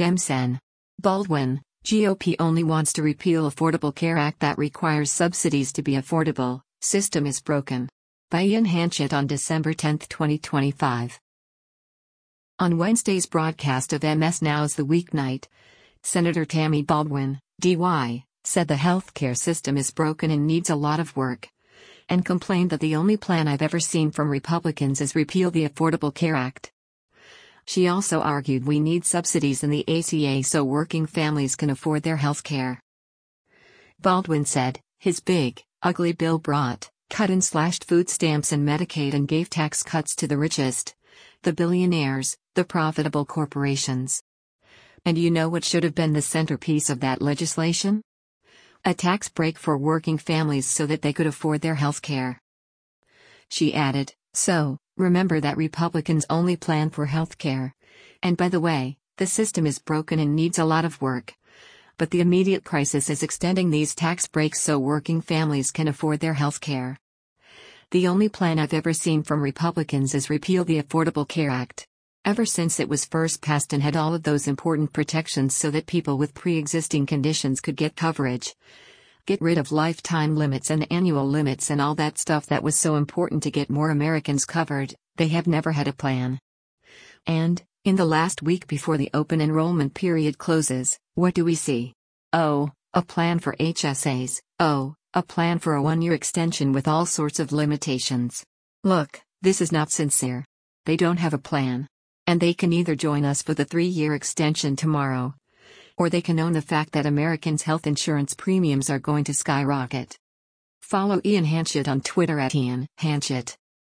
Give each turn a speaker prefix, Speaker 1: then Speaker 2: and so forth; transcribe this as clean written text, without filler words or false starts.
Speaker 1: Demsen. Baldwin, GOP only wants to repeal Affordable Care Act that requires subsidies to be affordable. System is broken. By Ian Hanchett on December 10, 2025. On Wednesday's broadcast of MS Now's The Weeknight, Senator Tammy Baldwin, DY, said the healthcare system is broken and needs a lot of work, and complained that the only plan I've ever seen from Republicans is repeal the Affordable Care Act. She also argued we need subsidies in the ACA so working families can afford their health care. Baldwin said, his big, ugly bill brought, cut and slashed food stamps and Medicaid and gave tax cuts to the richest, the billionaires, the profitable corporations. And you know what should have been the centerpiece of that legislation? A tax break for working families so that they could afford their health care. She added, so, remember that Republicans only plan for health care. And by the way, the system is broken and needs a lot of work. But the immediate crisis is extending these tax breaks so working families can afford their health care. The only plan I've ever seen from Republicans is repeal the Affordable Care Act. Ever since it was first passed and had all of those important protections so that people with pre-existing conditions could get coverage. Get rid of lifetime limits and annual limits and all that stuff that was so important to get more Americans covered, they have never had a plan. And, in the last week before the open enrollment period closes, what do we see? Oh, a plan for HSAs, oh, a plan for a 1-year extension with all sorts of limitations. Look, this is not sincere. They don't have a plan. And they can either join us for the 3-year extension tomorrow, or they can own the fact that Americans' health insurance premiums are going to skyrocket. Follow Ian Hanchett on Twitter @Ian Hanchett.